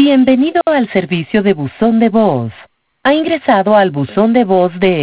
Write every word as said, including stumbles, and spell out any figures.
Bienvenido al servicio de buzón de voz. Ha ingresado al buzón de voz de